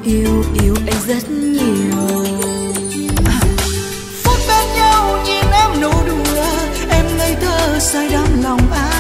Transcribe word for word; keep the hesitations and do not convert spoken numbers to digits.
yêu yêu anh rất nhiều. Phút bên nhau nhìn em nụ đùa, em ngây thơ say đắm lòng anh.